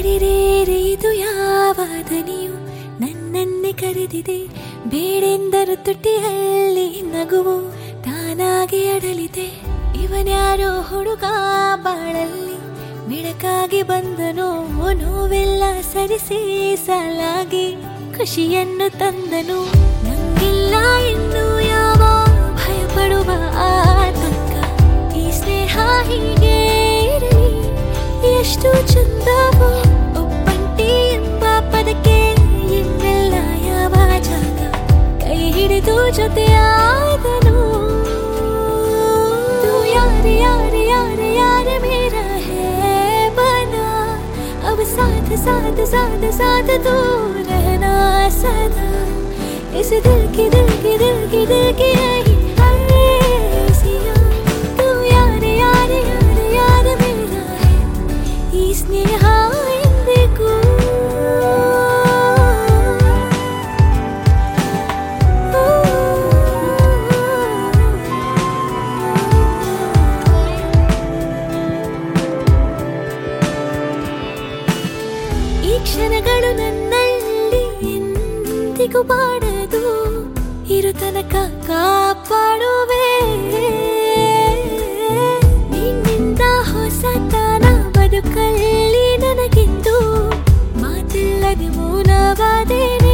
ಅರಿರೇರೆ ಇದು ಯಾವ ದನಿಯು ನನ್ನನ್ನೇ ಕರೆದಿದೆ. ಬೇಡೆಂದರು ತುಟಿಯಲ್ಲಿ ನಗುವು ತಾನಾಗಿ ಅಡಲಿದೆ. ಇವನ್ಯಾರೋ ಹುಡುಗ ಬಾಳಲ್ಲಿ ಬೆಳಕಾಗಿ ಬಂದನು. ನೋವೆಲ್ಲ ಸರಿಸಿ ಸಾಲಾಗಿ ಖುಷಿಯನ್ನು ತಂದನು. ನಂಗಿಲ್ಲ ಇನ್ನು ಯಾವ ಭಯಪಡುವ ಆತಂಕ. ಈ ಸ್ನೇಹ ಹೀಗೆ ಇರಲಿ ಎಷ್ಟು ಚಂದವೋ. ಒಪ್ಪಂಟಿ ಎಂಬ ಪದಕ್ಕೆ ಇನ್ನೆಲ್ಲ ಯಾವ ಜಾಗ. ಕೈ ಹಿಡಿದು ಜೊತೆಯಾದನು. तू यार यार यार यार मेरा है बना. अब साथ साथ साथ साथ तू रहना सदा. इस दिल की दिल की दिल की दिल की यही हसीया. तू यार यार यार यार मेरा है ಈ ಸ್ನೇಹ ಎಂದಿಗೂ. ಈ ಕ್ಷಣಗಳು ನನ್ನಲ್ಲಿ ಎಂದಿಗೂ ಬಾಡದು. ಇರು ತನಕ ಕಾಪಾಡುವೆ. ನಿನ್ನಿಂದ ಹೊಸತನ ಬದುಕಲ್ಲಿ ನನಗಿಂದು ಮಾತಿಲ್ಲದೆ ಮೌನವಾದೇನೆ.